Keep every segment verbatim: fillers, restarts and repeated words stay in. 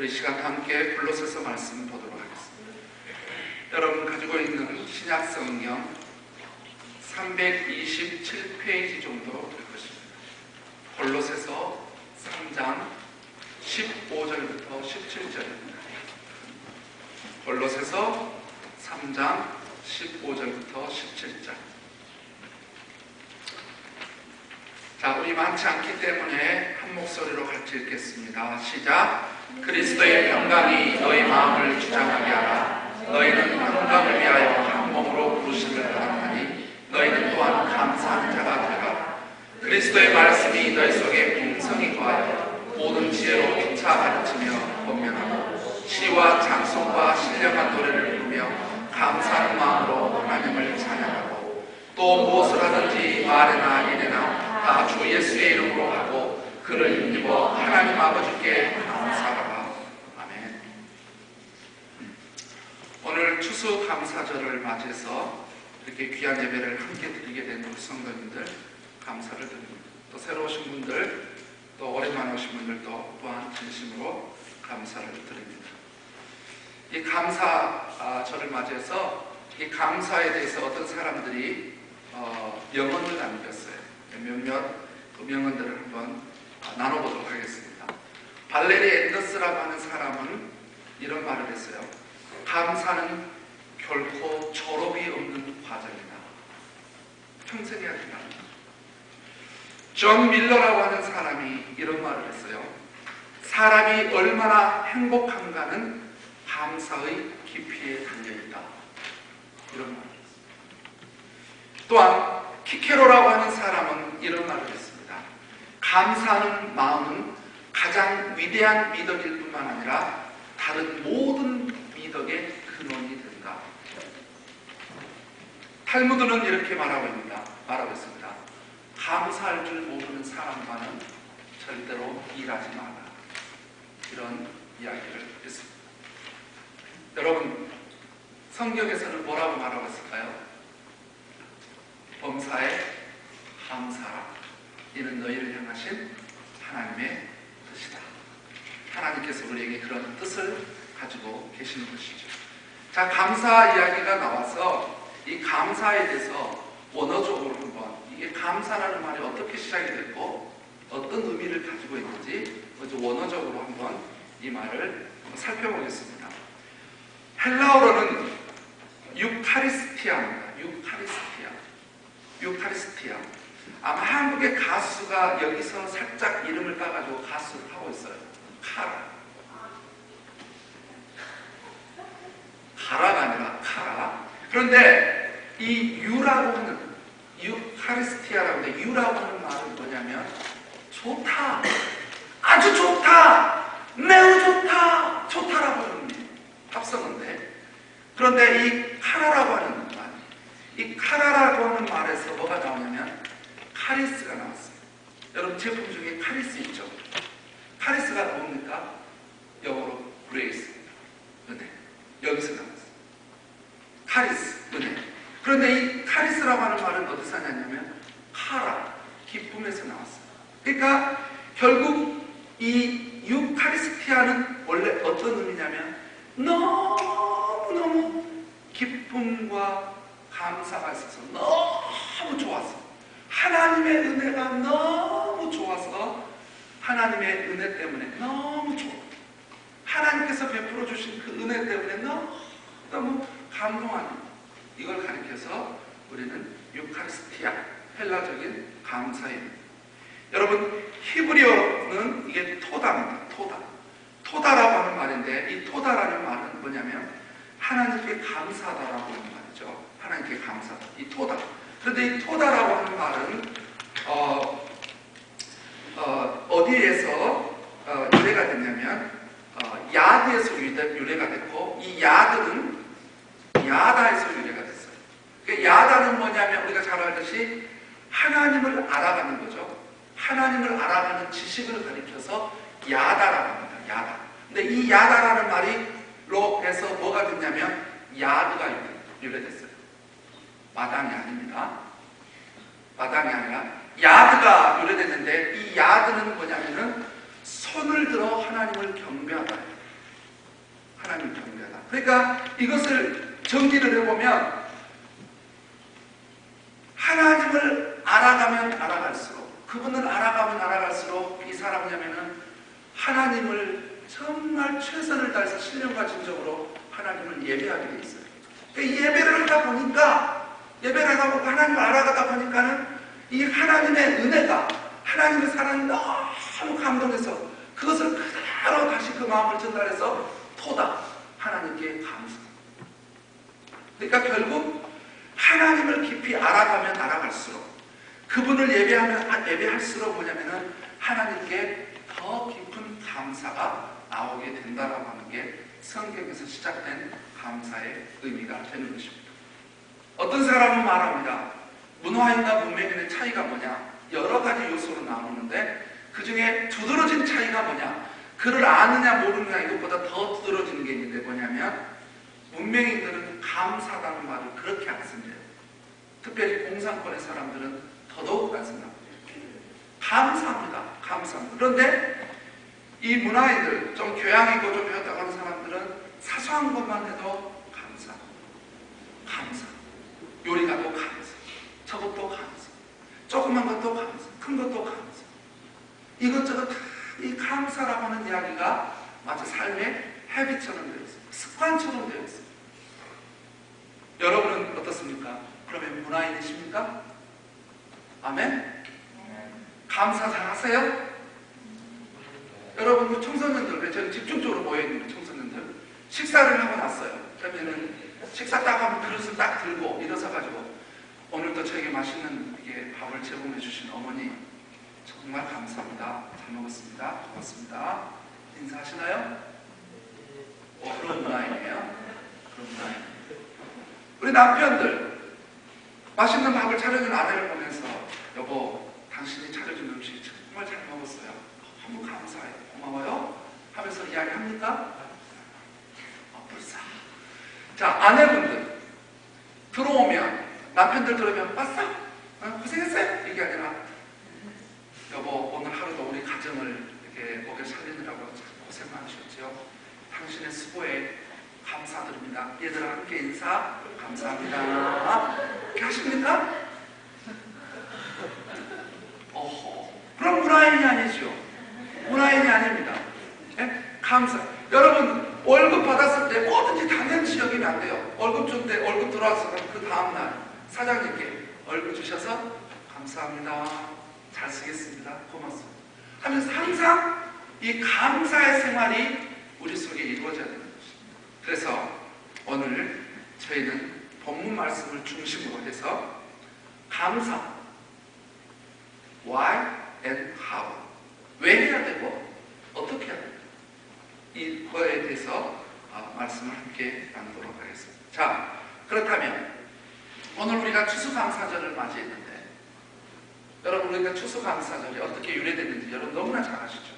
우리 시간 함께 골로새서 말씀 보도록 하겠습니다. 여러분 가지고 있는 신약 성경 삼백이십칠 페이지 정도 될 것입니다. 골로새서 삼 장 십오 절부터 십칠 절입니다. 골로새서 삼 장 십오 절부터 십칠 절. 자, 우리 많지 않기 때문에 한 목소리로 같이 읽겠습니다. 시작. 그리스도의 평강이 너희 마음을 주장하게 하라. 너희는 평강을 위하여 한 몸으로 부르심을 받았나니 너희는 또한 감사하는 자가 되라. 그리스도의 말씀이 너희 속에 풍성히 거하여 모든 지혜로 피차 가르치며 권면하고 시와 찬송과 신령한 노래를 부르며 감사하는 마음으로 하나님을 찬양하고 또 무엇을 하든지 말이나 일이나 다 주 예수의 이름으로 하고 그를 힘입어 하나님 아버지께 감사하라. 아멘. 오늘 추수 감사절을 맞이해서 이렇게 귀한 예배를 함께 드리게 된 우리 성도님들 감사를 드립니다. 또 새로 오신 분들, 또 오랜만에 오신 분들도 또한 진심으로 감사를 드립니다. 이 감사절을 맞이해서 이 감사에 대해서 어떤 사람들이 어, 명언을 남겼어요. 몇몇 그 명언들을 한번 나눠보도록 하겠습니다. 발레리 앤더스라고 하는 사람은 이런 말을 했어요. 감사는 결코 졸업이 없는 과정이다. 평생 해야 된다. 존 밀러라고 하는 사람이 이런 말을 했어요. 사람이 얼마나 행복한가는 감사의 깊이에 달려있다. 이런 말을 했어요. 또한 키케로라고 하는 사람은 이런 말을 했습니다. 감사하는 마음은 가장 위대한 미덕일 뿐만 아니라 다른 모든 미덕의 근원이 된다. 탈무드는 이렇게 말하고 있습니다. 말하고 있습니다. 감사할 줄 모르는 사람과는 절대로 일하지 마라. 이런 이야기를 했습니다. 여러분, 성경에서는 뭐라고 말하고 있을까요? 범사에 감사하라. 이는 너희를 향하신 하나님의 뜻이다. 하나님께서 우리에게 그런 뜻을 가지고 계시는 것이죠. 자, 감사 이야기가 나와서 이 감사에 대해서 원어적으로 한번 이게 감사라는 말이 어떻게 시작이 됐고 어떤 의미를 가지고 있는지 먼저 원어적으로 한번 이 말을 살펴보겠습니다. 헬라어로는 유카리스티아입니다. 유카리스티아. 유카리스티아. 아마 한국의 가수가 여기서 살짝 이름을 따가지고 가수를 하고 있어요. 카라. 카라가 아니라 카라. 그런데 이 유라고 하는, 유카리스티아라고 하는데 유라고 하는 말은 뭐냐면 좋다. 아주 좋다. 매우 좋다. 좋다라고 하는 합성어인데, 그런데 이 카라라고 하는 말, 이 카라라고 하는 말에서 뭐가 나오냐면 카리스가 나왔어요. 여러분 제품 중에 카리스 있죠? 카리스가 뭡니까? 영어로 그레이스입니다. 은혜. 여기서 나왔어요. 카리스, 은혜. 그런데 이 카리스라고 하는 말은 어디서 나냐면 카라, 기쁨에서 나왔어요. 그러니까 결국 이 유카리스티아는 원래 어떤 의미냐면 너무너무 기쁨과 감사가 있어서 너무 좋았어. 하나님의 은혜가 너무 좋아서 하나님의 은혜 때문에 너무 좋아. 하나님께서 베풀어 주신 그 은혜 때문에 너무 너무 감동하는 이걸 가리켜서 우리는 유카리스티아, 헬라적인 감사입니다. 여러분 히브리어는 이게 토다입니다. 토다. 토다라고 하는 말인데 이 토다라는 말은 뭐냐면 하나님께 감사하다라고 하는 말이죠. 하나님께 감사하다. 이 토다. 그런데 이 토다라고 하는 말은 어, 어, 어디에서 어, 유래가 됐냐면 어, 야드에서 유래가 됐고 이 야드는 야다에서 유래가 됐어요. 그러니까 야다는 뭐냐면 우리가 잘 알듯이 하나님을 알아가는 거죠. 하나님을 알아가는 지식을 가리켜서 야다라고 합니다. 야다. 근데 이 야다라는 말이로 해서 뭐가 됐냐면 야드가 유래됐어요. 마당이 아닙니다. 마당이 아니라 야드가 유래됐는데 이 야드는 뭐냐면은 손을 들어 하나님을 경배하다. 그러니까 이것을 정리를 해보면 하나님을 알아가면 알아갈수록, 그분을 알아가면 알아갈수록 이 사람이냐면은 하나님을 정말 최선을 다해서 신령과 진정으로 하나님을 예배하게 돼 있어요. 그러니까 예배를 하다 보니까, 예배를 하다 보니까 하나님을 알아가다 보니까는 이 하나님의 은혜가, 하나님의 사랑이 너무 감동해서 그것을 그대로 다시 그 마음을 전달해서 토다 하나님께 감사. 그러니까 결국 하나님을 깊이 알아가면 알아갈수록, 그분을 예배하면 예배할수록 뭐냐면은 하나님께 더 깊은 감사가 나오게 된다라고 하는 게 성경에서 시작된 감사의 의미가 되는 것입니다. 어떤 사람은 말합니다. 문화인과 문맹인의 차이가 뭐냐? 여러 가지 요소로 나누는데 그 중에 두드러진 차이가 뭐냐? 그를 아느냐 모르느냐 이것보다 더 두드러지는 게 있는데 뭐냐면 문맹인들은 감사라는 말을 그렇게 안 쓴대요. 특별히 공산권의 사람들은 더더욱 안 쓴다. 감사합니다. 감사합니다. 그런데 이 문화인들, 좀 교양이고 좀 배웠다고 하는 사람들은 사소한 것만 해도 감사. 감사. 요리가 또 감사. 저것도 감사. 조그만 것도 감사. 큰 것도 감사. 이것저것 다 이 감사라고 하는 이야기가 마치 삶의 헤비처럼 되어 있습니다. 습관처럼 되어 있습니다. 여러분은 어떻습니까? 그러면 문화인이십니까? 아멘? 감사 잘 하세요? 여러분, 청소년들, 저는 집중적으로 모여있는 청소년들, 식사를 하고 났어요. 그러면은 식사 딱 하면 그릇을 딱 들고 일어서가지고 오늘도 저에게 맛있는 이게 밥을 제공해 주신 어머니 정말 감사합니다. 잘 먹었습니다. 고맙습니다. 인사하시나요? 어, 그런 문화이네요. 그런 문화이. 우리 남편들 맛있는 밥을 차려준 아내를 보면서 여보, 당신이 차려준 음식 정말 잘 먹었어요. 너무 감사해요. 고마워요. 하면서 이야기합니까? 어, 불쌍. 자, 아내분들 들어오면, 남편들 들어오면 왔어? 어, 고생했어요? 이게 아니라 여보, 오늘 하루도 우리 가정을 이렇게 먹여 살리느라고 고생 많으셨죠? 당신의 수고에 감사드립니다. 얘들아 함께 인사 감사합니다. 이렇게 하십니까? 어허, 그럼 문화인이 아니죠. 문화인이 아닙니다. 예? 감사. 여러분, 월급 받았을 때 뭐든지 당연시 여기면 안 돼요. 월급 줄 때, 월급 들어와서 그 다음날 사장님께 월급 주셔서 감사합니다. 잘 쓰겠습니다. 고맙습니다. 하면서 항상 이 감사의 생활이 우리 속에 이루어져야 되는 것입니다. 그래서 오늘 저희는 본문 말씀을 중심으로 해서 감사, why and how, 왜 해야 되고 어떻게 해야 되고 이거에 대해서 말씀을 함께 나누도록 하겠습니다. 자, 그렇다면 오늘 우리가 추수감사절을 맞이했는데 여러분, 우리가 추수감사절이 어떻게 유래됐는지 여러분 너무나 잘 아시죠?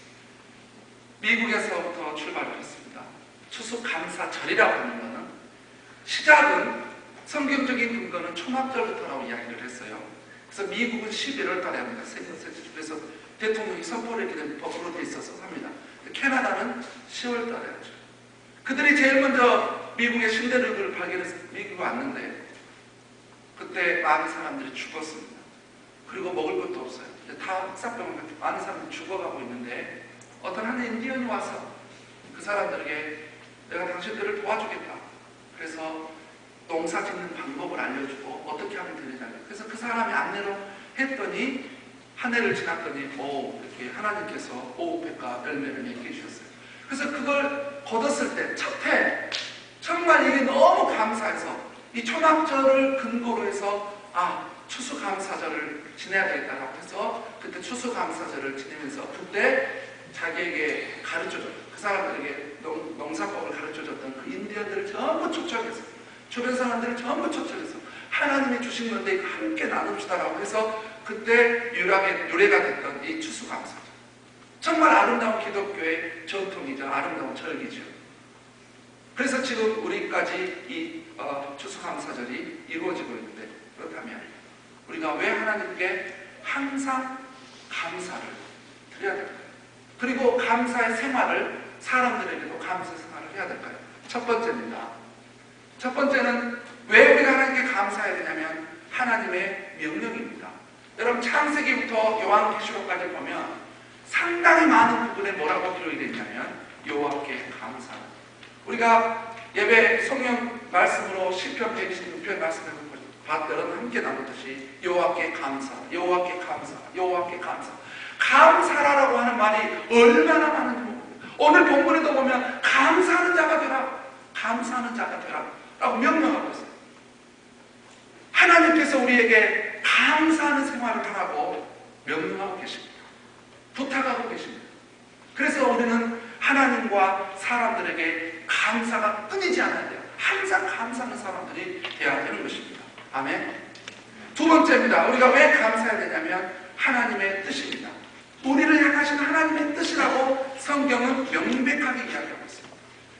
미국에서부터 출발을 했습니다. 추수감사절이라고 하는 것은 시작은 성경적인 근거는 초막절부터라고 이야기를 했어요. 그래서 미국은 십일월 달에 합니다. 그래서 대통령이 선포를 했기 때문에 법으로 돼 있어서 합니다. 캐나다는 시월 달에 하죠. 그들이 제일 먼저 미국의 신대륙을 발견해서 미국에 왔는데 그때 많은 사람들이 죽었습니다. 그리고 먹을 것도 없어요. 다 흑사병을 많은 사람들이 죽어가고 있는데 어떤 한 인디언이 와서 그 사람들에게 내가 당신들을 도와주겠다. 그래서 농사 짓는 방법을 알려주고 어떻게 하면 되느냐. 그래서 그 사람이 안내로 했더니 한 해를 지났더니 오, 이렇게 하나님께서 오백과 열매를 맺게 해주셨어요. 그래서 그걸 거뒀을 때 첫 해 정말 이게 너무 감사해서 이 초막절을 근거로 해서 아, 추수감사절을 지내야 되겠다라고 해서 그때 추수감사절을 지내면서 그때 자기에게 가르쳐줬던 그 사람들에게 농, 농사법을 가르쳐줬던 그 인디언들을 전부 초청해서 주변 사람들을 전부 초청해서 하나님이 주신 건데 이거 함께 나눕시다라고 해서 그때 유래가, 유래가 됐던 이 추수감사절, 정말 아름다운 기독교의 전통이죠. 아름다운 절기죠. 그래서 지금 우리까지 이 어, 추수감사절이 이루어지고 있는데, 그렇다면 우리가 왜 하나님께 항상 감사를 드려야 될까요? 그리고 감사의 생활을, 사람들에게도 감사 생활을 해야 될까요? 첫 첫 번째입니다. 첫 번째는 왜 우리가 하나님께 감사해야 되냐면 하나님의 명령입니다. 여러분 창세기부터 요한계시록까지 보면 상당히 많은 부분에 뭐라고 기록이 되어 있냐면 여호와께 감사. 우리가 예배 성경 말씀으로 시편 백이십육 편 말씀에서 봤던 함께 나누듯이 여호와께 감사, 여호와께 감사, 여호와께 감사. 감사라고 하는 말이 얼마나 많은지 모릅니다. 오늘 본문에도 보면 감사하는 자가 되라, 감사하는 자가 되라 라고 명령하고 있어요. 하나님께서 우리에게 감사하는 생활을 하라고 명령하고 계십니다. 부탁하고 계십니다. 그래서 우리는 하나님과 사람들에게 감사가 끊이지 않아야 돼요. 항상 감사하는 사람들이 되어야 되는 것입니다. 아멘. 두 번째입니다. 우리가 왜 감사해야 되냐면 하나님의 뜻입니다. 우리를 향하신 하나님의 뜻이라고 성경은 명백하게 이야기하고 있습니다.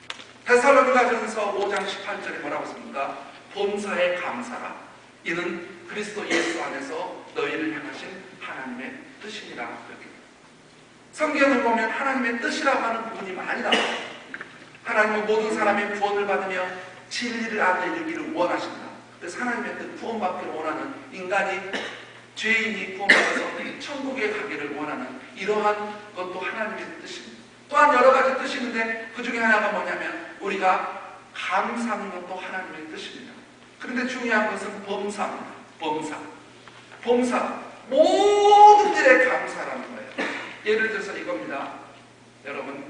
데살로니가전서 오 장 십팔 절에 뭐라고 했습니까? 본사에 감사라. 이는 그리스도 예수 안에서 너희를 향하신 하나님의 뜻이니라. 이렇게. 성경을 보면 하나님의 뜻이라고 하는 부분이 많이 나와요. 하나님은 모든 사람이 구원을 받으며 진리를 알아 이르기를 원하신다. 그래서 하나님의 뜻, 구원받기를 원하는 인간이, 죄인이 구원받아서 천국에 가기를 원하는 이러한 것도 하나님의 뜻입니다. 또한 여러 가지 뜻이 있는데 그 중에 하나가 뭐냐면 우리가 감사하는 것도 하나님의 뜻입니다. 그런데 중요한 것은 범사입니다. 범사. 범사. 모든 일에 감사라는 거예요. 예를 들어서 이겁니다. 여러분,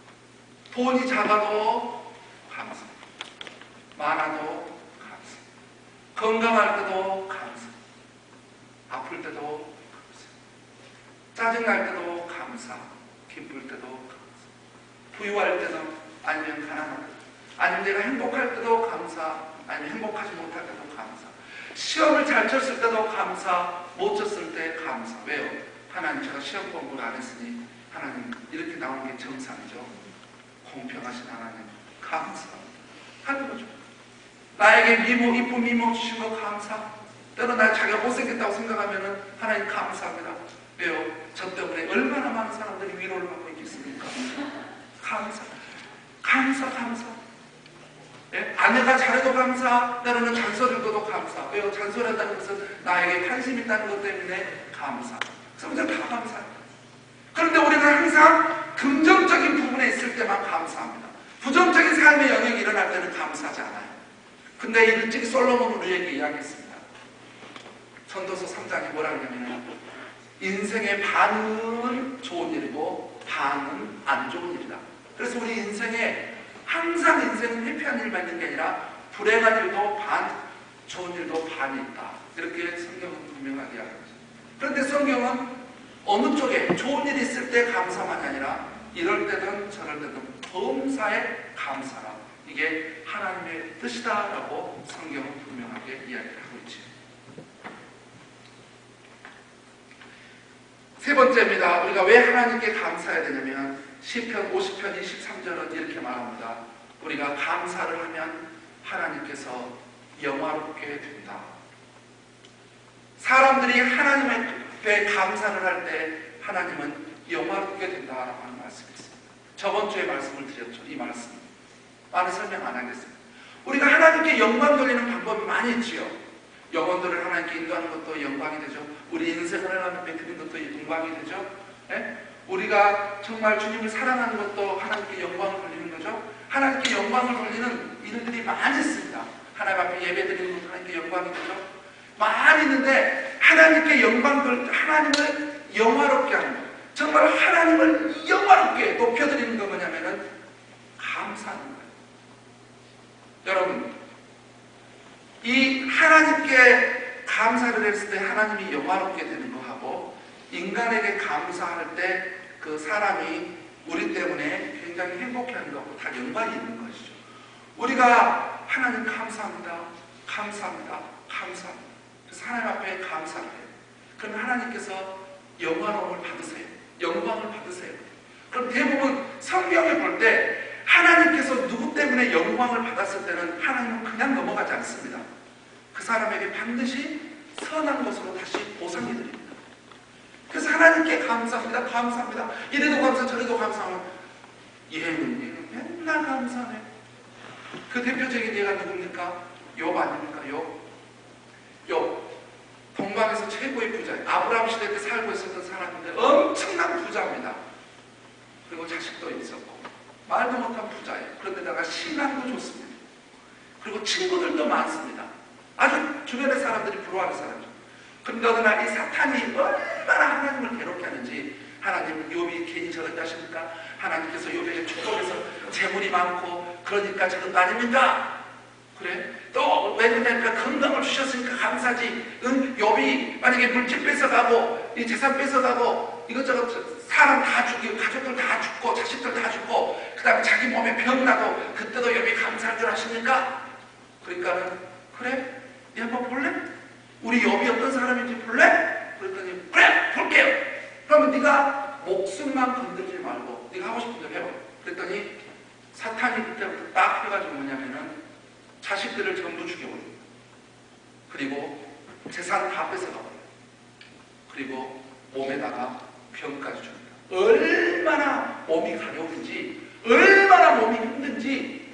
돈이 작아도 감사, 많아도 감사, 건강할 때도 감사, 아플 때도 감사, 짜증날 때도 감사, 기쁠 때도 감사, 부유할 때도 아니면 가난할 때도, 아니면 내가 행복할 때도 감사, 아니면 행복하지 못할 때도 감사, 시험을 잘 쳤을 때도 감사, 못 쳤을 때 감사. 왜요? 하나님, 제가 시험 공부를 안 했으니 하나님 이렇게 나오는 게 정상이죠. 공평하신 하나님 감사 하는 거죠. 나에게 미모, 이쁜 미모 주신 거 감사. 때로는 나 자기가 못생겼다고 생각하면 하나님 감사합니다. 왜요? 저 때문에 얼마나 많은 사람들이 위로를 받고 있겠습니까? 감사, 감사, 감사. 예? 아내가 잘해도 감사, 때로는 잔소리를 줘도 감사. 왜요? 잔소리한다는 것은 나에게 관심 있다는 것 때문에 감사. 성경 다 감사합니다. 그런데 우리는 항상 긍정적인 부분에 있을 때만 감사합니다. 부정적인 삶의 영역이 일어날 때는 감사하지 않아요. 근데 일찍이 솔로몬은 우리에게 이야기했습니다. 전도서 삼 장에 뭐라 그러냐면 인생의 반은 좋은 일이고 반은 안 좋은 일이다. 그래서 우리 인생에 항상 인생은 회피한 일만 있는 게 아니라 불행한 일도 반, 좋은 일도 반이 있다. 이렇게 성경은 분명하게 이야기합니다. 그런데 성경은 어느 쪽에 좋은 일이 있을 때 감사만이 아니라 이럴 때든 저럴 때든 범사에 감사라. 이게 하나님의 뜻이다라고 성경은 분명하게 이야기를 하고 있죠. 세 번째입니다. 우리가 왜 하나님께 감사해야 되냐면 시편 오십 편 이십삼 절은 이렇게 말합니다. 우리가 감사를 하면 하나님께서 영화롭게 된다. 사람들이 하나님께 감사를 할 때 하나님은 영화롭게 된다라고 하는 말씀이 있습니다. 저번 주에 말씀을 드렸죠. 이 말씀 많이 설명 안 하겠습니다. 우리가 하나님께 영광 돌리는 방법이 많이 있지요. 영혼들을 하나님께 인도하는 것도 영광이 되죠. 우리 인생을 하나님께 드리는 것도 영광이 되죠. 예? 우리가 정말 주님을 사랑하는 것도 하나님께 영광을 돌리는 거죠. 하나님께 영광을 돌리는 일들이 많이 있습니다. 하나님 앞에 예배 드리는 것도 하나님께 영광이 되죠. 많이 있는데 하나님께 영광을, 하나님을 영화롭게 하는 것, 정말 하나님을 영화롭게 높여드리는 거 뭐냐면은 감사하는 거예요. 여러분, 이 하나님께 감사를 했을 때 하나님이 영화롭게 되는 거하고 인간에게 감사할 때 그 사람이 우리 때문에 굉장히 행복해하는 것하고 다 연관이 있는 것이죠. 우리가 하나님 감사합니다, 감사합니다, 감사합니다. 그래서 하나님 앞에 감사를 해요. 그럼 하나님께서 영화로움을 받으세요. 영광을 받으세요. 그럼 대부분 성경을 볼 때 하나님께서 누구 때문에 영광을 받았을 때는 하나님은 그냥 넘어가지 않습니다. 그 사람에게 반드시 선한 것으로 다시 보상해 드립니다. 그래서 하나님께 감사합니다, 감사합니다. 이래도 감사, 저래도 감사하면 얘는 얘는 맨날 감사해. 그 대표적인 예가 누굽니까? 욥 아닙니까? 욥. 욥. 동방에서 최고의 부자예요. 아브라함 시대 때 살고 있었던 사람인데 엄청난 부자입니다. 그리고 자식도 있었고 말도 못한 부자예요. 그런데다가 신앙도 좋습니다. 그리고 친구들도 많습니다. 아주 주변의 사람들이 부러워하는 사람이죠. 그런데 어느 날 이 사탄이 얼마나 하나님을 괴롭게 하는지, 하나님 욥이 괜히 저런다 하십니까? 하나님께서 욥에게 축복해서 재물이 많고 그러니까 저런 거 아닙니까? 그래? 또 왜 그러냐니까 건강을 주셨으니까 감사지. 응? 욥이 만약에 물질 뺏어가고 이 재산 뺏어가고 이것저것 사람 다 죽이고 가족들 다 죽고 자식들 다 죽고 그 다음에 자기 몸에 병 나도 그때도 욥이 감사할 줄 아십니까? 그러니까는 그래? 네 한번 볼래? 우리 욥이 어떤 사람인지 볼래? 그랬더니 그래! 볼게요! 그러면 네가 목숨만 건들지 말고 네가 하고 싶은 대로 해봐. 그랬더니 사탄이 그때부터 딱 해가지고 뭐냐면은 자식들을 전부 죽여버려요. 그리고 재산 다 뺏어가버려요. 그리고 몸에다가 병까지 줍니다. 얼마나 몸이 가려운지, 얼마나 몸이 힘든지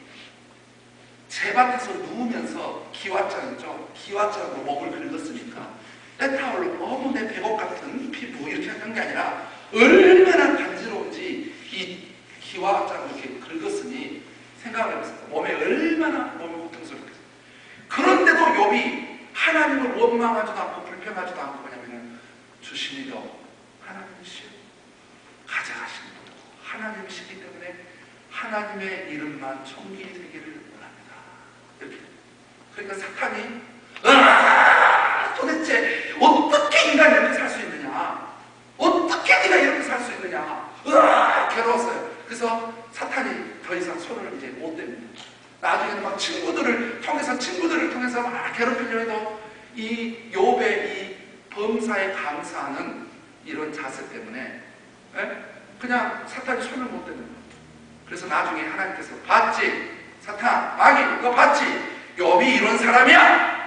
재밭에서 누우면서 기왓장 있죠? 기왓장으로 목을 긁었으니까 때타올로 너무 내 백옥 같은 피부 이렇게 하는 게 아니라 얼마나 간지러운지 이 기왓장으로 이렇게 긁었으니 생각을 해보세요. 몸에 얼마나 몸이 고통스럽겠어요. 그런데도 욥이 하나님을 원망하지도 않고 불평하지도 않고 뭐냐면은 주시니도 하나님이시여 가져가시는 분도 하나님이시기 때문에 하나님의 이름만 존귀 되기를 원합니다. 이렇게. 그러니까 사탄이 아, 도대체 어떻게 인간이 이렇게 살 수 있느냐? 어떻게 네가 이렇게 살 수 있느냐? 으아, 괴로웠어요. 그래서 사탄이 더 이상 손을 이제 못 댑니다. 나중에는 막 친구들을 통해서 친구들을 통해서 막 괴롭히려 해도 이 욥의 이 범사에 감사하는 이런 자세 때문에 에? 그냥 사탄이 손을 못 대는 거예요. 그래서 나중에 하나님께서 봤지? 사탄, 마귀, 너 봤지? 욥이 이런 사람이야.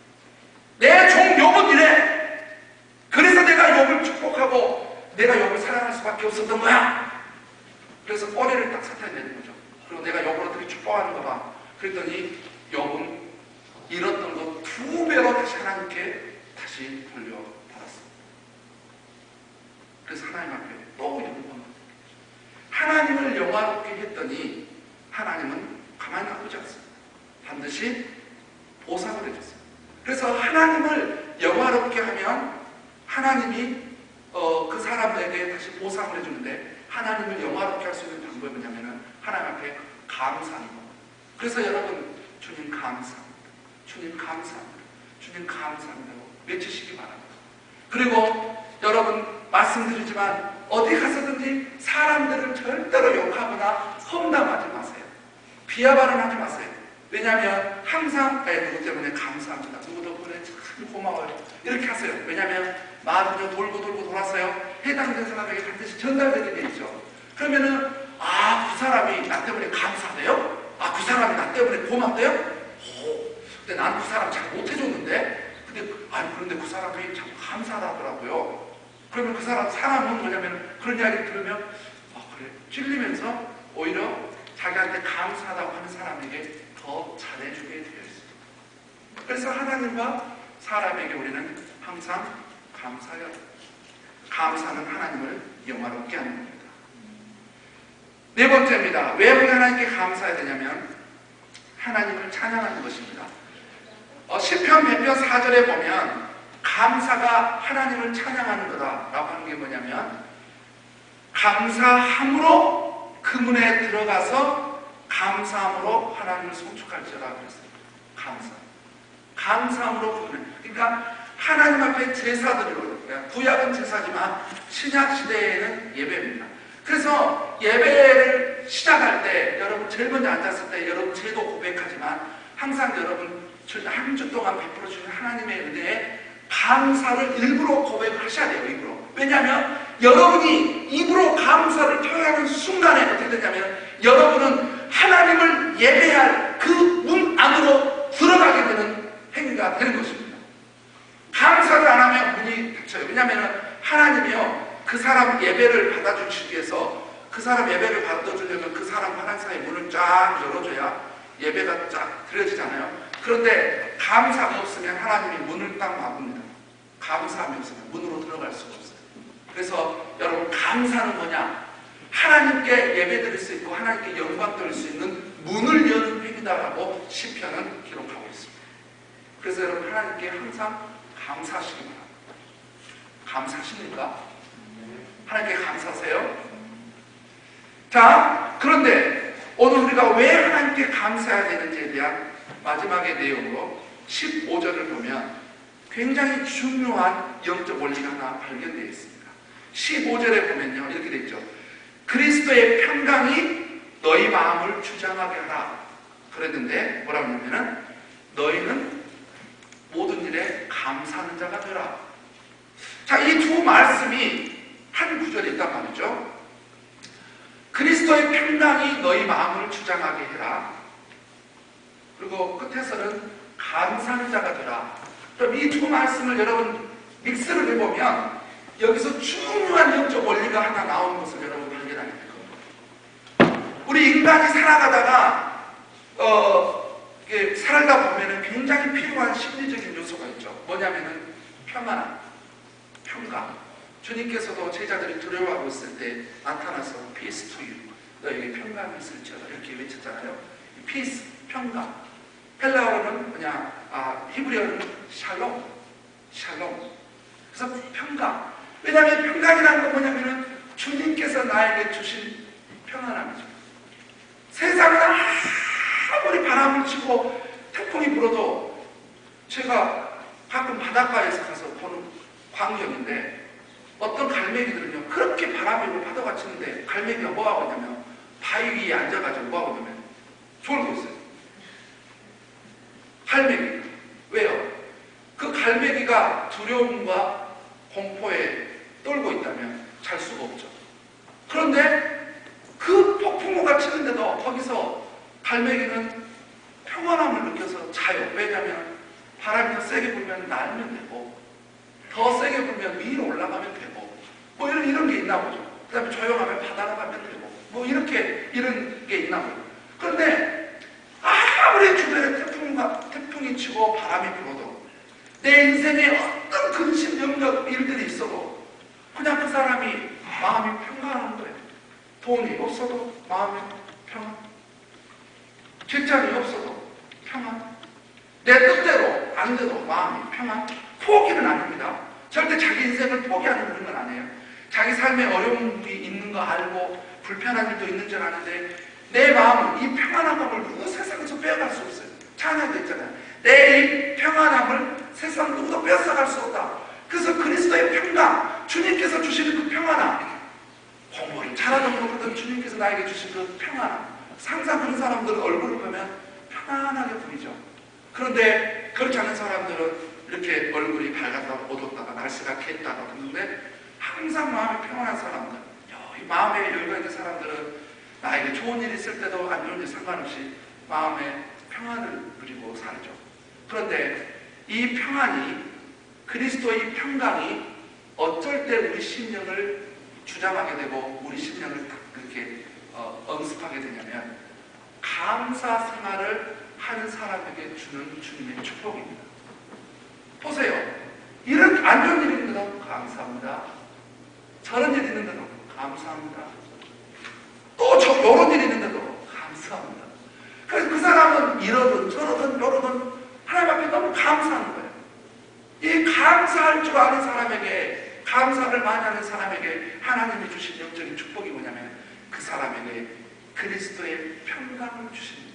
내 종 욥은 이래. 그래서 내가 욥을 축복하고 내가 욥을 사랑할 수밖에 없었던 거야. 그래서 꼬리를 딱 사탄이 내는 거죠. 그리고 내가 욥을 어떻게 축복하는 거 봐. 그랬더니 욥은 잃었던 거 두 배로 다시 하나님께 다시 돌려받았습니다. 그래서 하나님 앞에 또 영광을 하나님을 영화롭게 했더니 하나님은 가만히 놔두지 않습니다. 반드시 보상을 해줬어요. 그래서 하나님을 영화롭게 하면 하나님이 어, 그 사람에게 다시 보상을 해주는데 하나님을 영화롭게 할 수 있는 방법이 뭐냐면은 하나님 앞에 감사하는 겁니다. 그래서 여러분 주님 감사합니다. 주님 감사합니다. 주님 감사합니다고 외치시기 바랍니다. 그리고 여러분 말씀드리지만 어디 가서든지 사람들을 절대로 욕하거나 험담하지 마세요. 비하 발언하지 마세요. 왜냐하면 항상 내 누구 때문에 감사합니다. 누구 덕분에 참 고마워요. 이렇게 하세요. 왜냐하면 마음이 돌고 돌고 돌아서요. 해당된 사람에게 반드시 전달되게 돼 있죠. 그러면은 아, 그 사람이 나 때문에 감사해요? 아, 그 사람이 나 때문에 고맙대요? 오, 근데 난 그 사람 잘 못해줬는데 근데 아니 그런데 그 사람이 참 감사하더라고요. 그러면 그 사람 사람은 뭐냐면 그런 이야기를 들으면 아 그래 찔리면서 오히려 자기한테 감사하다고 하는 사람에게 더 잘해주게 되어 있습니다. 그래서 하나님과 사람에게 우리는 항상 감사해야 합니다. 감사는 하나님을 영화롭게 하는 겁니다. 네 번째입니다. 왜 우리 하나님께 감사해야 되냐면 하나님을 찬양하는 것입니다. 어, 시편 백 편 사 절에 보면 감사가 하나님을 찬양하는 거다라고 하는 게 뭐냐면 감사함으로 그 문에 들어가서 감사함으로 하나님을 송축할지어다 그랬어요. 감사. 감사함으로 그 문에. 그러니까 하나님 앞에 제사드리고 구약은 제사지만 신약 시대에는 예배입니다. 그래서 예배를 시작할 때 여러분 제일 먼저 앉았을 때 여러분 제도 고백하지만 항상 여러분 한 주 동안 베풀어 주신 하나님의 은혜에 감사를 일부러 고백을 하셔야 돼요. 일부러. 왜냐하면 여러분이 입으로 감사를 표현하는 순간에 어떻게 되냐면 여러분은 하나님을 예배할 그 문 안으로 들어가게 되는 행위가 되는 것입니다. 감사를 안 하면 문이 닫혀요. 왜냐하면 하나님이요 그 사람 예배를 받아주시기 위해서 그 사람 예배를 받아주려면 그 사람 하나님 사이의 문을 쫙 열어줘야 예배가 쫙 드려지잖아요. 그런데 감사가 없으면 하나님이 문을 딱 막습니다. 감사함이 없으면 문으로 들어갈 수가 없어요. 그래서 여러분, 감사는 뭐냐? 하나님께 예배 드릴 수 있고 하나님께 영광 드릴 수 있는 문을 여는 행위다라고 시편은 기록하고 있습니다. 그래서 여러분, 하나님께 항상 감사하시기 바랍니다. 감사하십니까? 하나님께 감사하세요? 자, 그런데 오늘 우리가 왜 하나님께 감사해야 되는지에 대한 마지막의 내용으로 십오 절을 보면 굉장히 중요한 영적 원리가 하나 발견되어 있습니다. 십오 절에 보면요, 이렇게 되어 있죠. 그리스도의 평강이 너희 마음을 주장하게 하라. 그랬는데 뭐라고 하냐면은 너희는 모든 일에 감사하는 자가 되라. 자, 이 두 말씀이 한 구절에 있단 말이죠. 그리스도의 평강이 너희 마음을 주장하게 해라. 그리고 끝에서는 감사하는 자가 되라. 그럼 이 두 말씀을 여러분 믹스를 해보면 여기서 중요한 영적 원리가 하나 나오는 것을 여러분 발견하게 될 겁니다. 우리 인간이 살아가다가 어, 이게 살다 보면은 굉장히 필요한 심리적인 요소가 있죠. 뭐냐면은 평안함, 평강. 주님께서도 제자들이 두려워하고 있을 때 나타나서 Peace to you. 너에게 평강이 있을지어다. 이렇게 외쳤잖아요. Peace, 평강. 헬라어로는 그냥 아, 히브리어는 샬롬, 샬롬. 그래서 평강. 왜냐하면 평강이라는 건 뭐냐면은 주님께서 나에게 주신 평안함이죠. 세상은 아무리 바람을 치고 태풍이 불어도 제가 가끔 바닷가에서 가서 보는 광경인데 어떤 갈매기들은요, 그렇게 바람이 불고 파도가 치는데 갈매기가 뭐하고 있냐면 바위 위에 앉아가지고 뭐하고 있냐면 졸고 있어요. 갈매기. 왜요? 그 갈매기가 두려움과 공포에 떨고 있다면 잘 수가 없죠. 그런데 그 폭풍우가 치는데도 거기서 갈매기는 평안함을 느껴서 자요. 왜냐하면 바람이 더 세게 불면 날면 되고 더 세게 불면 위로 올라가면 되고 뭐 이런, 이런 게 있나 보죠. 그 다음에 조용하면 바다로 가면 되고 뭐 이렇게 이런 게 있나 보죠. 그런데 아무리 주변에 태풍과, 태풍이 치고 바람이 불어도 내 인생에 어떤 근심, 영역, 일들이 있어도 그냥 그 사람이 마음이 평안한 거예요. 돈이 없어도 마음이 평안, 직장이 없어도 평안, 내 뜻대로 안 돼도 마음이 평안. 포기는 아닙니다. 절대 자기 인생을 포기하는 그런 건 아니에요. 자기 삶에 어려움이 있는 거 알고 불편한 일도 있는 줄 아는데 내 마음은 이 평안함을 누구 세상에서 빼앗갈 수 없어요. 찬양도 있잖아요. 내 이 평안함을 세상 누구도 빼앗아갈 수 없다. 그래서 그리스도의 평강, 주님께서 주시는 그 평안함, 공부를 잘하든 못하든 주님께서 나에게 주신 그 평안함, 항상 그런 사람들은 얼굴을 보면 편안하게 보이죠. 그런데 그렇지 않은 사람들은 이렇게 얼굴이 밝았다가 어둡다가 날씨가 겠다가 그런데 항상 마음이 평안한 사람들, 이 마음에 여유가 있는 사람들은 나에게 좋은 일 있을 때도 안 좋은 일 상관없이 마음에 평안을 누리고 살죠. 그런데 이 평안이, 그리스도의 평강이 어쩔 때 우리 심령을 주장하게 되고 우리 심령을 그렇게 어, 언습하게 되냐면 감사 생활을 하는 사람에게 주는 주님의 축복입니다. 보세요. 이런 안 좋은 일이 있는데도 감사합니다. 저런 일이 있는데도 감사합니다. 또 저, 요런 일이 있는데도 감사합니다. 그래서 그 사람은 이러든 저러든 요러든 하나님 앞에 너무 감사하는 거예요. 이 감사할 줄 아는 사람에게, 감사를 많이 하는 사람에게 하나님이 주신 영적인 축복이 뭐냐면 그 사람에게 그리스도의 평강을 주십니다.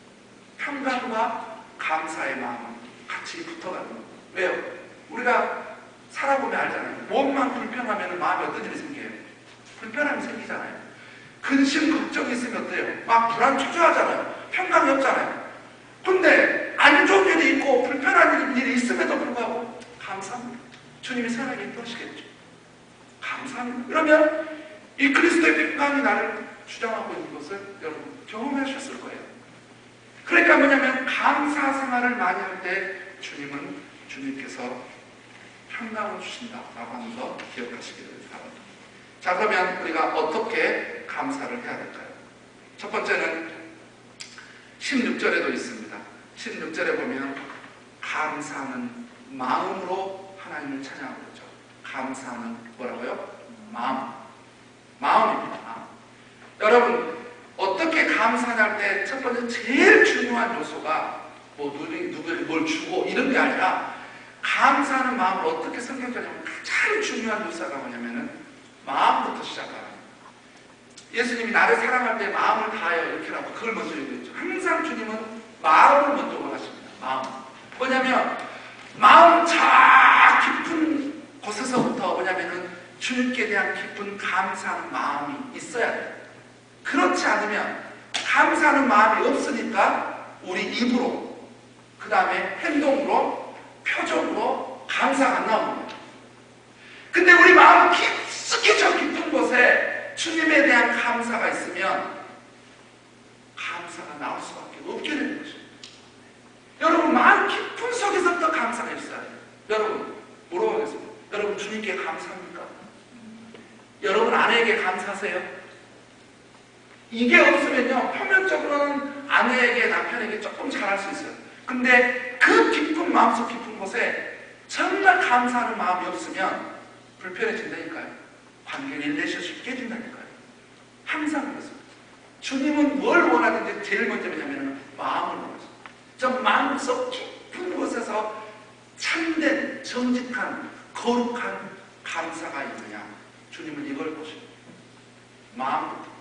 평강과 감사의 마음은 같이 붙어가는 거예요. 왜요? 우리가 살아보면 알잖아요. 몸만 불편하면 마음에 어떤 일이 생겨요? 불편함이 생기잖아요. 근심, 걱정이 있으면 어때요? 막 불안, 초조하잖아요. 평강이 없잖아요. 근데 안 좋은 일이 있고 불편한 일이 있음에도 불구하고 감사합니다. 주님이 사랑에 인도하시겠죠. 감사합니다. 그러면 이 그리스도의 평강이 나를 주장하고 있는 것을 여러분 경험하셨을 거예요. 그러니까 뭐냐면 감사 생활을 많이 할 때 주님은 주님께서 평강을 주신다라고 하는 거 기억하시기를 바랍니다. 자, 그러면 우리가 어떻게 감사를 해야 될까요? 첫 번째는 십육 절에도 있습니다. 십육 절에 보면 감사하는 마음으로 하나님을 찬양하고 있죠. 감사하는 뭐라고요? 마음. 마음입니다. 마음. 여러분, 어떻게 감사할 때 첫 번째 제일 중요한 요소가 뭐 누구에게 누구에게 뭘 주고 이런 게 아니라 감사하는 마음을 어떻게 성경적이냐면 가장 중요한 요소가 뭐냐면은 마음부터 시작하는 거예요. 예수님이 나를 사랑할 때 마음을 다하여 이렇게 하고 그걸 먼저 얘기했죠. 항상 주님은 마음을 먼저 원하십니다. 마음. 뭐냐면 마음 저 깊은 곳에서부터 뭐냐면은 주님께 대한 깊은 감사하는 마음이 있어야 돼요. 그렇지 않으면 감사하는 마음이 없으니까 우리 입으로 그 다음에 행동으로 표정으로 감사가 안 나오는 거예요. 근데 우리 마음 깊숙이 저 깊은 곳에 주님에 대한 감사가 있으면 감사가 나올 수밖에 없게 되는 것입니다. 여러분, 마음 깊은 속에서부터 감사가 있어야 돼요. 여러분, 물어보겠습니다. 여러분, 주님께 감사합니까? 여러분, 아내에게 감사하세요? 이게 없으면요, 표면적으로는 아내에게, 남편에게 조금 잘할 수 있어요. 근데 그 깊은 마음속 깊은 곳에 정말 감사하는 마음이 없으면 불편해진다니까요. 관계 릴레이션십이 깨진다니까요. 항상 그렇습니다. 주님은 뭘 원하는지 제일 먼저 뭐냐면 마음을 원하십니다. 저 마음속 깊은 곳에서 참된, 정직한, 거룩한 감사가 있느냐. 주님은 이걸 보십니다. 마음부터.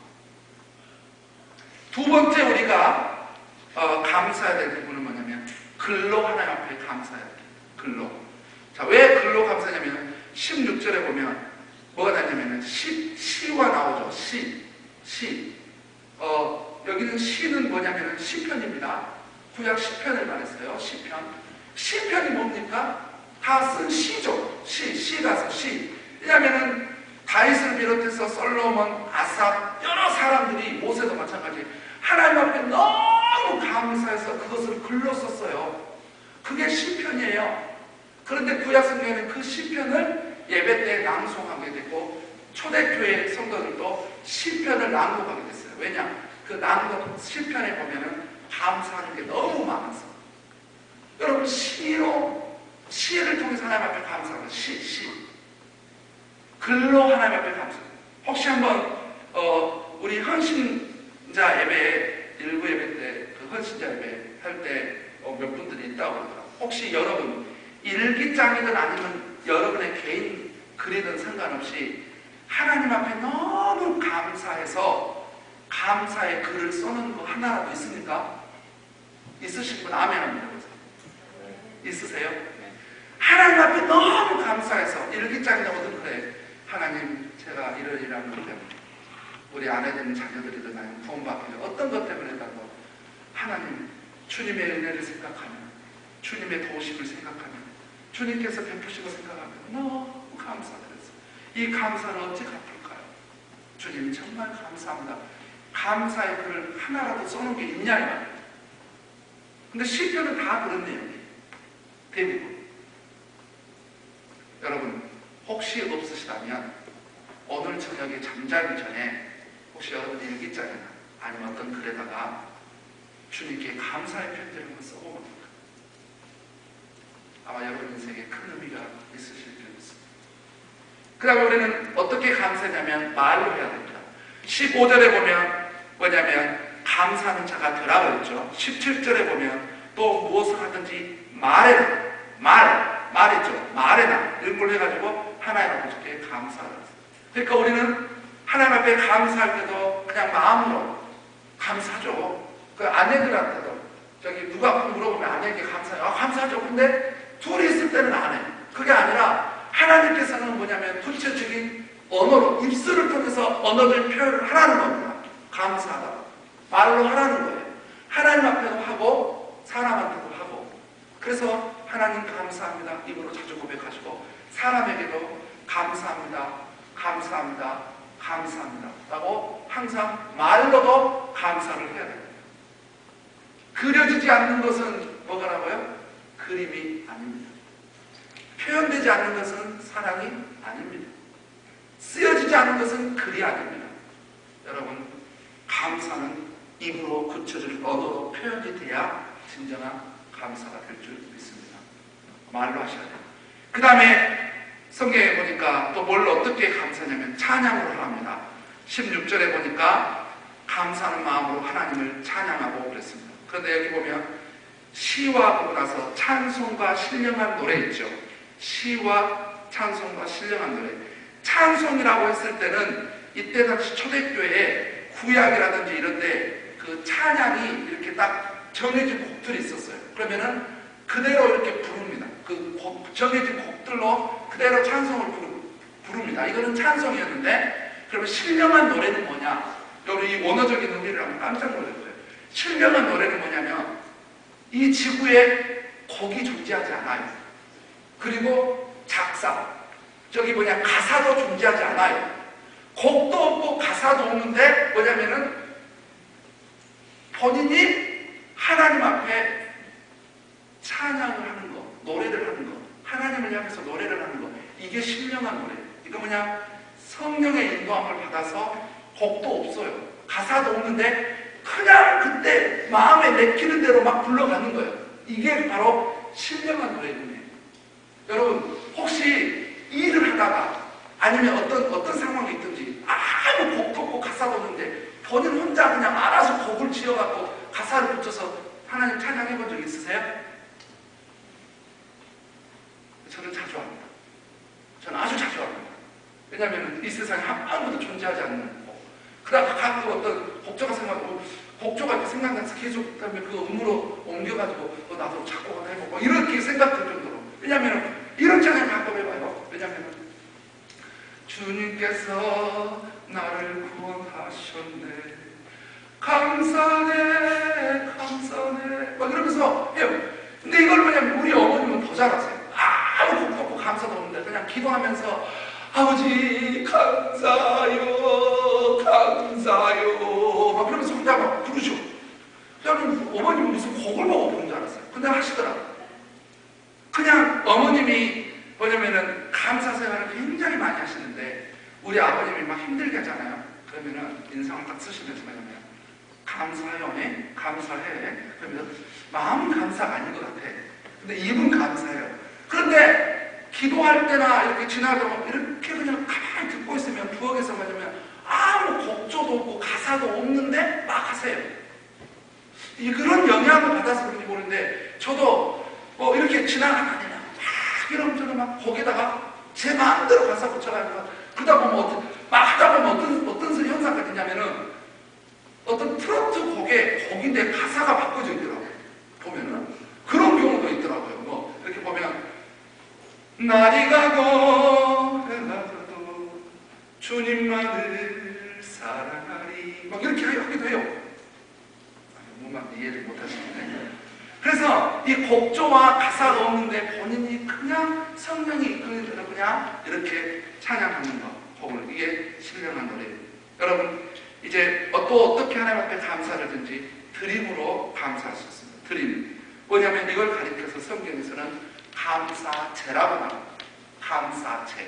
두 번째 우리가 어, 감사해야 될 부분은 뭐냐면 글로 하나님 앞에 감사해야 돼요. 글로. 자, 왜 글로 감사냐면 십육 절에 보면 뭐가 나냐면 시, 시가 나오죠. 시. 시. 어, 여기는 시는 뭐냐면 시편입니다. 구약 시편을 말했어요. 시편. 시편이 뭡니까? 다 쓴 시죠. 시. 시가서 시. 왜냐면은 다윗을 비롯해서 솔로몬, 아삽, 여러 사람들이 모세도 마찬가지 하나님 앞에 너무 감사해서 그것을 글로 썼어요. 그게 시편이에요. 그런데 구약 성경에는 그 시편을 예배 때 낭송하게 되고 초대교회 성도들도 시편을 낭독하게 됐어요. 왜냐? 그 낭독 시편에 보면은 감사하는 게 너무 많아서. 여러분, 시로 시를 통해서 하나님 앞에 감사하는 시, 시. 글로 하나님 앞에 감사. 혹시 한번 어, 우리 헌신자 예배 일부 예배 때 그 헌신자 예배 할 때 어, 몇 분들이 있다고 그러더라고요. 혹시 여러분 일기장이든 아니면 여러분의 개인 글이든 상관없이 하나님 앞에 너무 감사해서 감사의 글을 써놓은 거 하나라도 있습니까? 있으신 분 아멘 합니다. 있으세요? 하나님 앞에 너무 감사해서 일기장이나 뭐든 그래. 하나님, 제가 이러이러한 것 때문에 우리 아내 되는 자녀들이든 아니면 구원받기는 어떤 것 때문에라도 하나님, 주님의 은혜를 생각하면, 주님의 도우심을 생각하면, 주님께서 베푸신 걸 생각하면 너무 감사드렸어요. 이 감사는 어찌 갚을까요? 주님 정말 감사합니다. 감사의 글을 하나라도 써놓은 게 있냐 이 말이에요. 근데 시편은 다 그런 내용이에요. 대부분. 여러분, 혹시 없으시다면 오늘 저녁에 잠자기 전에 혹시 여러분 일기장이나 아니면 어떤 글에다가 주님께 감사의 편지를 한번 써보면 아마 여러분 인생에 큰 의미가 있으실 줄 믿습니다. 그 다음에 우리는 어떻게 감사하냐면 말로 해야 됩니다. 십오 절에 보면 뭐냐면 감사하는 자가 되라고 했죠. 십칠 절에 보면 또 무엇을 하든지 말해라. 말, 말이죠. 말해라. 이런 걸 해가지고 하나님 아버지께 감사하라. 그러니까 우리는 하나님 앞에 감사할 때도 그냥 마음으로 감사하죠. 그 아내들한테도 저기 누가 물어보면 아내에게 감사해요. 아, 감사하죠. 근데 둘이 있을 때는 안 해요. 그게 아니라 하나님께서는 뭐냐면 구체적인 언어로 입술을 통해서 언어를 표현을 하라는 겁니다. 감사하다. 말로 하라는 거예요. 하나님 앞에도 하고 사람한테도 하고. 그래서 하나님 감사합니다. 입으로 자주 고백하시고 사람에게도 감사합니다. 감사합니다. 감사합니다. 라고 항상 말로도 감사를 해야 됩니다. 그려지지 않는 것은 뭐가라고요? 그림이 아닙니다. 표현되지 않는 것은 사랑이 아닙니다. 쓰여지지 않는 것은 글이 아닙니다. 여러분, 감사는 입으로 그쳐질 언어로 표현이 돼야 진정한 감사가 될 줄 믿습니다. 말로 하셔야 돼요. 그 다음에 성경에 보니까 또 뭘 어떻게 감사냐면 찬양으로 합니다. 십육 절에 보니까 감사하는 마음으로 하나님을 찬양하고 그랬습니다. 그런데 여기 보면 시와 보고 나서 찬송과 신령한 노래 있죠. 시와 찬송과 신령한 노래. 찬송이라고 했을 때는 이때 당시 초대교회에 구약이라든지 이런데 그 찬양이 이렇게 딱 정해진 곡들이 있었어요. 그러면은 그대로 이렇게 부릅니다. 그 곡, 정해진 곡들로 그대로 찬송을 부릅니다. 이거는 찬송이었는데, 그러면 신령한 노래는 뭐냐? 여러분 이 원어적인 의미를 하면 깜짝 놀랐어요. 신령한 노래는 뭐냐면 이 지구에 곡이 존재하지 않아요. 그리고 작사, 저기 뭐냐 가사도 존재하지 않아요. 곡도 없고 가사도 없는데 뭐냐면은 본인이 하나님 앞에 찬양을 하는 거, 노래를 하는 거, 하나님을 향해서 노래를 하는 거, 이게 신령한 노래. 이거 뭐냐 성령의 인도함을 받아서 곡도 없어요. 가사도 없는데 그냥 그때 마음에 내키는 대로 막 불러가는 거예요. 이게 바로 신령한 노래군요. 여러분 혹시 일을 하다가 아니면 어떤 어떤 상황이 있든지 아무 곡도 없고 가사도 없는데 본인 혼자 그냥 알아서 곡을 지어갖고 가사를 붙여서 하나님 찬양해 본 적 있으세요? 저는 자주 합니다. 저는 아주 자주 합니다. 왜냐하면 이 세상에 아무도 존재하지 않는 곡. 그다가 가끔 어떤 곡조가 생각하고 곡조가 이렇게 생각나서 계속 그다음에 그 음으로 옮겨가지고 어, 나도 작곡을 해보고 이렇게 생각될 정도로. 왜냐하면 이런 찬양 가끔 해봐요. 왜냐하면 주님께서 나를 구원하셨네, 감사네 감사네 막 이러면서 해요. 근데 이걸 뭐냐면 우리 어머님은 더 잘하세요. 아무 곡도 없고 감사도 없는데 그냥 기도하면서 아버지 감사요 감사요 막 그러면서 혼자 막 부르셔. 저는 어머님은 무슨 곡을 보고 부른 줄 알았어요. 근데 하시더라고요. 그냥 어머님이 뭐냐면은 감사 생활을 굉장히 많이 하시는데 우리 아버님이 막 힘들게 하잖아요. 그러면은 인상을 딱 쓰시면서 뭐냐면 감사해 감사해 그러면 마음은 감사가 아닌 것 같아. 근데 입은 감사해요. 그런데 기도할 때나 이렇게 지나가면 이렇게 그냥 가만히 듣고 있으면 부엌에서 뭐냐면 아무 곡조도 없고 가사도 없는데 막 하세요. 이 그런 영향을 받아서 그런지 모르는데 저도 뭐 이렇게 지나가다니나 막 이러면 저는 막 거기다가 제 마음대로 가사 붙여가지고 그러다 보면 어떤 막 하다 보면 어떤 어떤 현상이 있냐면은 어떤 트로트 곡에 곡인데 가사가 바꿔져 있더라고요. 보면은 그런 경우도 있더라고요. 뭐 이렇게 보면 날이 가고 해가 가도 주님만을 사랑하리 막 이렇게 하기도 해요. 뭐만 이해를 못하시는데. 그래서 이 곡조와 가사가 없는데 본인이 그냥 성령이 이끄는 대로 그냥 이렇게 찬양하는 거, 곡을. 이게 신령한 노래예요. 여러분 이제 또 어떻게 하나님 앞에 감사를 하든지 드림으로 감사할 수 있습니다. 드림. 뭐냐면 이걸 가리켜서 성경에서는 감사제라고 합니다. 감사제.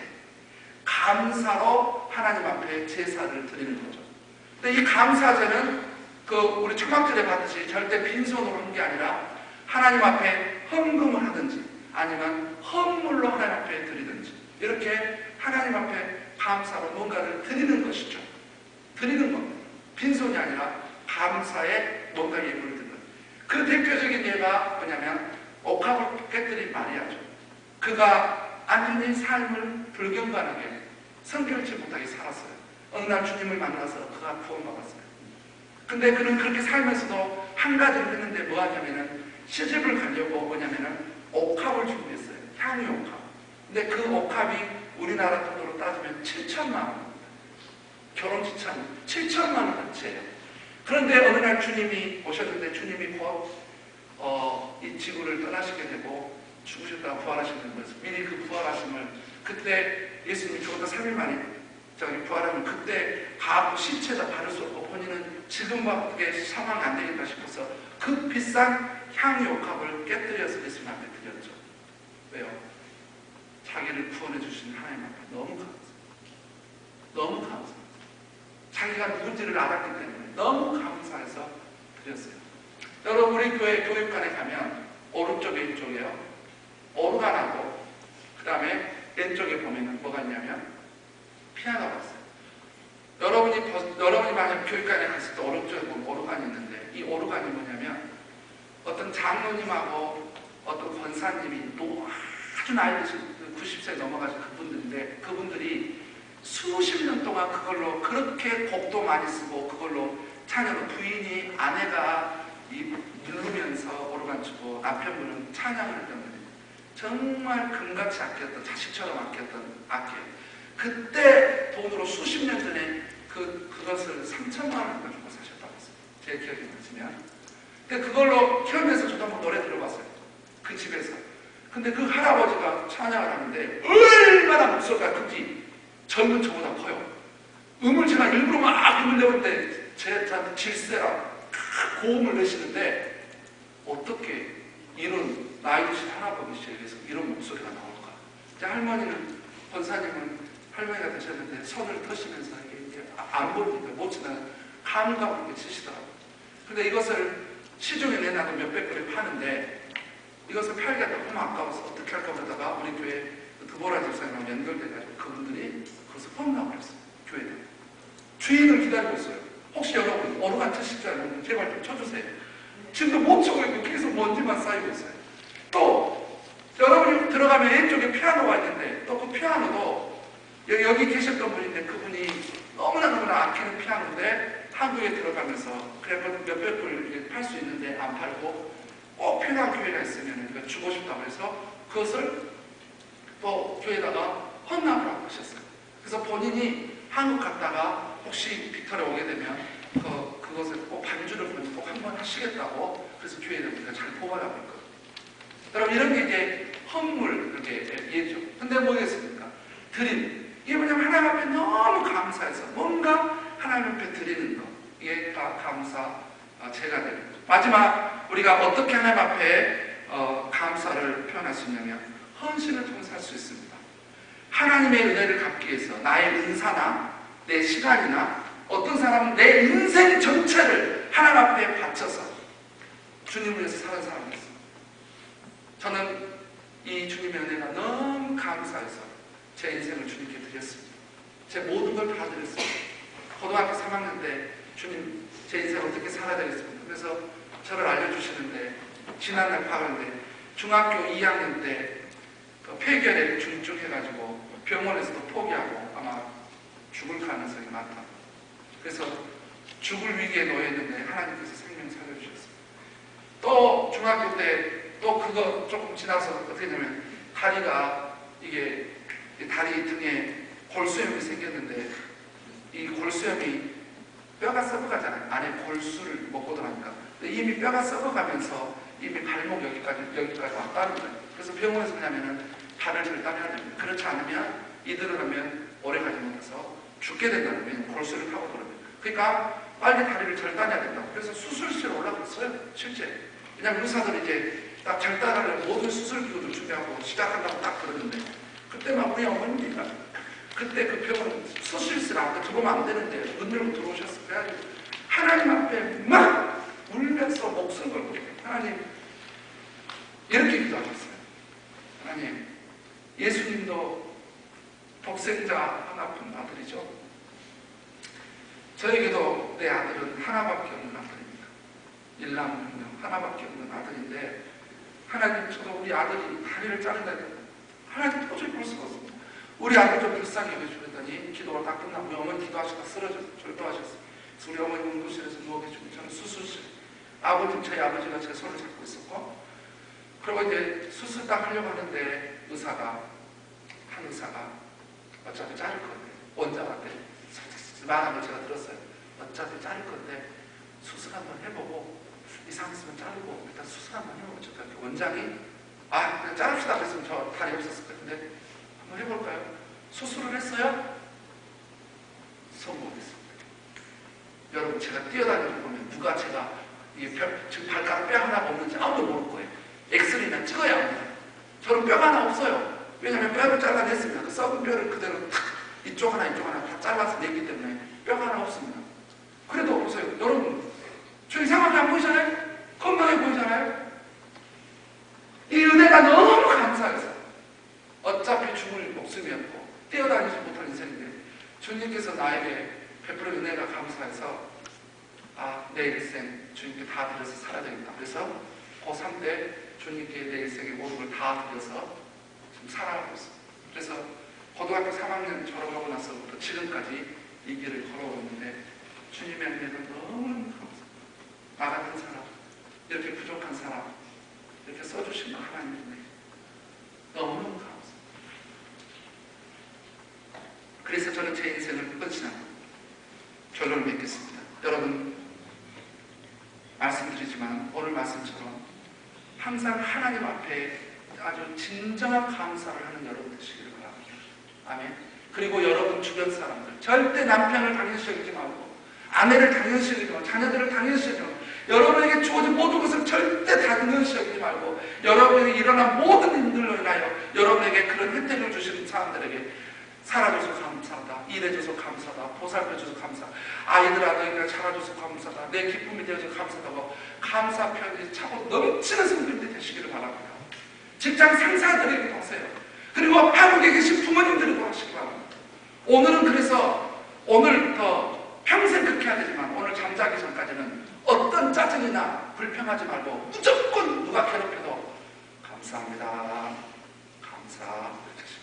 감사로 하나님 앞에 제사를 드리는 거죠. 근데 이 감사제는 그 우리 초막절에 받듯이 절대 빈손으로 한 게 아니라 하나님 앞에 헌금을 하든지 아니면 헌물로 하나님 앞에 드리든지 이렇게 하나님 앞에 감사로 뭔가를 드리는 것이죠. 드리는 겁니다. 빈손이 아니라 감사에 뭔가 예물을 드리는 거예요. 그 대표적인 예가 뭐냐면 옥합을 깨뜨린 마리아죠. 그가 안전히 삶을 불경건하게 성결치 못하게 살았어요. 어느 날 주님을 만나서 그가 구원받았어요. 근데 그는 그렇게 살면서도 한 가지를 했는데 뭐 하냐면은 시집을 가려고 뭐냐면은 옥합을 준비했어요. 향유 옥합. 근데 그 옥합이 우리나라 돈으로 따지면 칠천만 원입니다. 결혼 지참 칠천만 원어치예요. 그런데 어느 날 주님이 오셨는데 주님이 곧 어, 이 지구를 떠나시게 되고 죽으셨다가 부활하시는 거예요. 미리 그 부활하심을 그때 예수님이 죽었다 삼 일 만에 저기 부활하면 그때 다 시체에다 바를 수 없고 본인은 지금과 그게 상황이 안 되겠다 싶어서 그 비싼 향유 옥합을 깨뜨려서 예수님 앞에 드렸죠. 왜요? 자기를 구원해 주신 하나님 앞에 너무 감사해요. 너무 감사해요. 자기가 누군지를 알았기 때문에 너무 감사해서 드렸어요. 여러분 우리 교회 교육관에 가면 오른쪽 왼쪽에요. 오르간하고 그 다음에 왼쪽에 보면 뭐가 있냐면 피아노가 있어요. 여러분이, 여러분이 만약 교육관에 갔을 때 오른쪽에 보면 오르간이 있는데 이 오르간이 뭐냐면 어떤 장로님하고 어떤 권사님이 또 아주 나이 드신 구십 세 넘어가신 그분들인데 그분들이 수십 년 동안 그걸로 그렇게 곡도 많이 쓰고 그걸로 찬양을 부인이 아내가 이 누르면서 오르간 치고 남편분은 찬양을 했던 거예요. 정말 금같이 아꼈던 자식처럼 아꼈던 악기예요. 그때 돈으로 수십 년 전에 그, 그것을 삼천만 원 주고 사셨다고 했어요. 제 기억이 나시면. 근데 그걸로 키우면서 저도 한번 노래 들어봤어요. 그 집에서. 근데 그 할아버지가 찬양을 하는데 얼마나 목소리가 큰지 젊은 저보다 커요. 음을 제가 일부러 막 음을 내는데 제 질세라 고음을 내시는데 어떻게 이런 나이 드신 할아버지에게서 이런 목소리가 나올까? 이제 할머니는 권사님은 할머니가 되셨는데 손을 터시면서 이게 안 보니까 못 치는 감각을 이렇게 치시더라고요. 근데 이것을 시중에 내놔도 몇백 불에 파는데 이것을 팔기가 너무 아까워서 어떻게 할까 그러다가 우리 교회 드보라 집사님하고 연결돼가지고 그분들이 그것을 폰다고 그랬어요. 교회에. 주인을 기다리고 있어요. 혹시 여러분 오르간 치실 줄 알면 제발 좀 쳐주세요. 지금도 못 치고 있고 계속 먼지만 쌓이고 있어요. 또 여러분이 들어가면 왼쪽에 피아노가 있는데 또 그 피아노도 여기, 여기 계셨던 분인데 그분이 너무나 너무나 아끼는 피아노인데 한국에 들어가면서 그래 몇백 불 팔 수 있는데 안 팔고 꼭 필요한 교회가 있으면 이거 주고 싶다고 해서 그것을 또 교회에다가 헌납을 하고 하셨어요. 그래서 본인이 한국 갔다가 혹시 빅터에 오게 되면 그, 그것을 꼭 반주를 꼭 한 번 하시겠다고 그래서 교회에 우리가 잘 보관하고 있거든요. 여러분 이런 게 이제 헌물 그게 예죠. 근데 뭐겠습니까? 드림. 이게 뭐냐면 하나님 앞에 너무 감사해서 뭔가 하나님 앞에 드리는 거. 이게 다 감사 제가 되는 거죠. 마지막 우리가 어떻게 하나님 앞에 어, 감사를 표현할 수 있냐면 헌신을 통해서 할 수 있습니다. 하나님의 은혜를 갚기 위해서 나의 은사나 내 시간이나 어떤 사람은 내 인생 전체를 하나님 앞에 바쳐서 주님을 위해서 사는 사람이 있어요. 저는 이 주님의 은혜가 너무 감사해서 제 인생을 주님께 드렸습니다. 제 모든 걸 다 드렸습니다. 고등학교 삼 학년 때 주님 제 인생 어떻게 살아야 되겠습니까? 그래서 저를 알려주시는데 지난날 파는데 중학교 이 학년 때 그 폐결핵 중증 해가지고 병원에서도 포기하고 아마 죽을 가능성이 많다. 그래서 죽을 위기에 놓여있는데 하나님께서 생명 살려주셨습니다. 또 중학교 때 또 그거 조금 지나서 어떻게 되냐면 다리가 이게 다리 등에 골수염이 생겼는데 이 골수염이 뼈가 썩어가잖아요. 안에 골수를 먹고 들어가니까. 이미 뼈가 썩어가면서 이미 발목 여기까지 여기까지 왔다는 거예요. 그래서 병원에서 하냐면은 발을 절단해야 됩니다. 그렇지 않으면 이들을 하면 오래가지 못해서 죽게 된다는 거예요. 골수를 타고 들어오면. 그러니까 빨리 다리를 절단해야 된다고. 그래서 수술실에 올라갔어요. 실제. 왜냐하면 의사들이 이제 딱 절단하려고 모든 수술기구를 준비하고 시작한다고 딱 그러는데 그때만 우리 어머니가 그때 그 병원 수술실 앞에 들어오면 안 되는데 문 열고 들어오셨어요. 그래가지고 하나님 앞에 막 울면서 목숨 걸고 하나님 이렇게 기도하셨어요. 하나님 예수님도 독생자 하나뿐 아들이죠. 저에게도 내 아들은 하나밖에 없는 아들입니다. 일남분명 하나밖에 없는 아들인데 하나님 저도 우리 아들이 다리를 자른다 했는데 하나님 도저히 볼 수가 없습니다. 우리 아들 좀 불쌍히 여겨주랬더니 기도가 다 끝나고 우리 어머니 기도하시다 쓰러져서 절도하셨어요. 그래서 우리 어머니 응급실에서 누워 계시고 저는 수술실 아버지 저희 아버지가 제 손을 잡고 있었고 그리고 이제 수술 딱 하려고 하는데 의사가 한 의사가 어차피 자를 건데 원장한테 말한 걸 제가 들었어요. 어차피 자를 건데 수술 한번 해보고 이상했으면 자르고 일단 수술 한번 해보죠. 원장이 아 그냥 자릅시다 그랬으면 저 다리 없었을 것 같은데 한번 해볼까요? 수술을 했어요? 성공했습니다. 여러분 제가 뛰어다니는 거 보면 누가 제가 이게 뼈, 지금 발가락 뼈 하나가 없는지 아무도 모를 거예요. 엑스레이나 찍어야 합니다. 저는 뼈가 하나 없어요. 왜냐하면 뼈를 잘라냈습니다. 그 썩은 뼈를 그대로 탁 이쪽 하나 이쪽 하나 다 잘라서 냈기 때문에 뼈가 하나 없습니다. 주님께서 나에게 베풀어 은혜가 감사해서 아, 내 일생 주님께 다 드려서 살아야 되겠다. 그래서 고삼 때 주님께 내 일생의 모든 걸 다 드려서 지금 살아가고 있어요. 그래서 고등학교 삼 학년 졸업하고 나서부터 지금까지 이 길을 걸어오는데 주님의 은혜가 너무너무 감사합니다. 나 같은 사람, 이렇게 부족한 사람, 이렇게 써주신 하나님의 은혜 너무너무 감사합니다. 그래서 저는 제 인생을 끝이 나고 결론을 맺겠습니다. 여러분, 말씀드리지만 오늘 말씀처럼 항상 하나님 앞에 아주 진정한 감사를 하는 여러분 되시기를 바랍니다. 아멘. 그리고 여러분 주변 사람들 절대 남편을 당연시 여기지 말고 아내를 당연시 여기지 말고 자녀들을 당연시 여기지 말고 여러분에게 주어진 모든 것을 절대 당연시 여기지 말고 여러분에게 일어난 모든 일들로 인하여 여러분에게 그런 혜택을 주시는 사람들에게 살아줘서 감사하다, 일해줘서 감사하다, 보살펴줘서 감사하다, 아이들 아들에게 자라줘서 감사하다, 내 기쁨이 되어서 감사하다고 감사 표현이 차고 넘치는 성도님들 되시기를 바랍니다. 직장 상사들에게도 하세요. 그리고 한국에 계신 부모님들에도 하시기 바랍니다. 오늘은 그래서 오늘부터 평생 그렇게 해야 되지만 오늘 잠자기 전까지는 어떤 짜증이나 불평하지 말고 무조건 누가 괴롭혀도 감사합니다. 감사.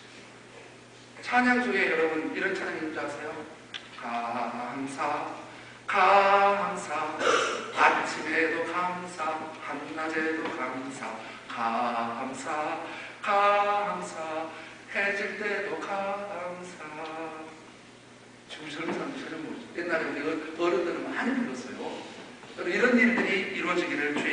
찬양 중에 여러분 이런 찬양 있는지 아세요? 감사 감사 아침에도 감사 한낮에도 감사 감사 감사 해질 때도 감사. 지금 젊은 사람들 전혀 모르죠. 옛날에 우리 어른들은 많이 불렀어요. 이런 일들이 이루어지기를